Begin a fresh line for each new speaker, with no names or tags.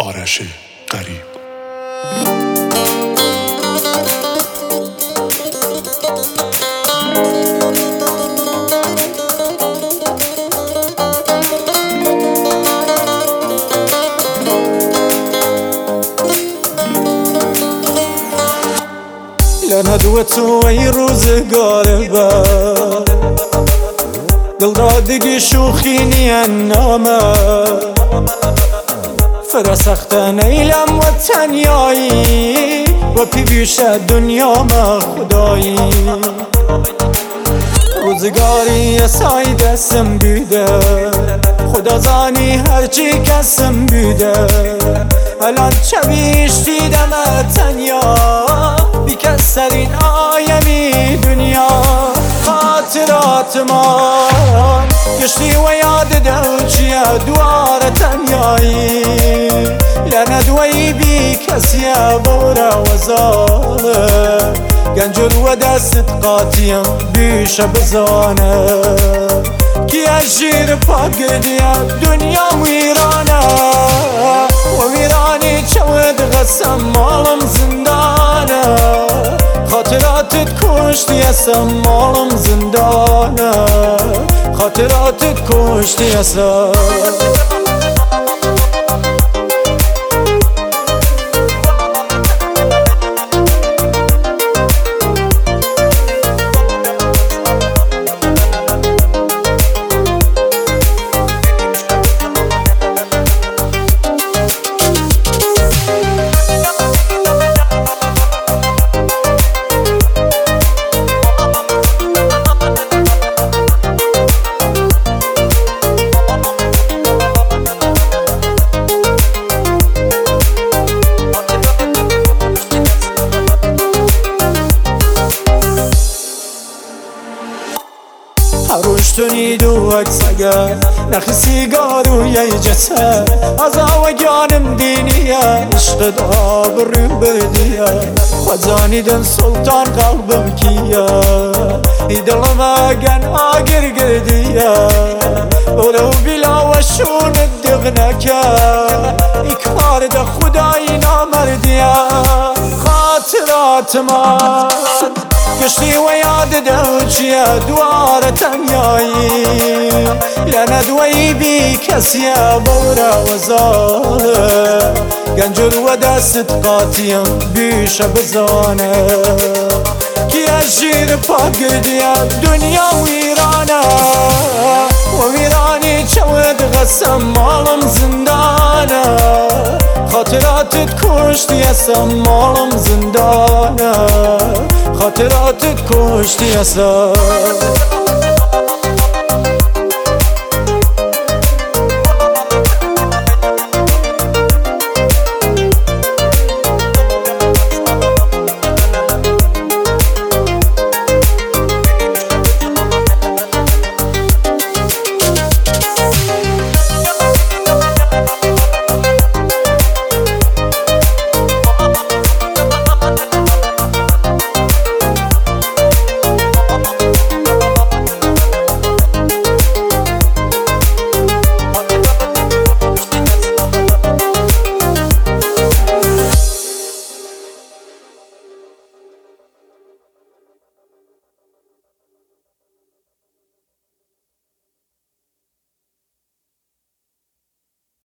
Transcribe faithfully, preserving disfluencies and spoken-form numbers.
آرش غریب.
لندوة ای روزگار بر دل را دیگی شوخی نیان نامه فرسخت نیلم و تنیایی و پی بیش دنیا ما خدایی روزگاری سای دستم بیده خدا زانی هرچی کسم بیده الان چویش دیدم تنیا بی کسرین آیمی دنیا خاطرات ما گشتی و یاد دو چیه دوار تنیایی لندوی بی کسیه بورا و زاله گنجر و دست قاطیم بیش بزانه کی اشیر پاک گردیه دنیا ویرانه و ویرانی چود غسم مالم زندانه خاطراتت کشتی اسم مالم زندانه خاطراتت کشتی اسم هروش تونی دو اکسگه نخی سیگارو یه جسد از آوه جانم دینیه عشق داب رو بدیه خوزانی دن سلطان قلبم کیه ای دلم اگن آگر گردیه ولو بلا و شون دغنکه ای کار ده خدای نامردیه خاطرات ما گشتی و یاد دو چیه دوار تنیایی لندوی بی کسیه بورا و زاله گنجر و دست قاطیم بیش بزانه کی اشیر پاک گردیه دنیا ویرانه و ویرانی چود غسم مالم زندانه خاطراتت کشتی اسم مالم زندانه خاطراتت کشتی اسم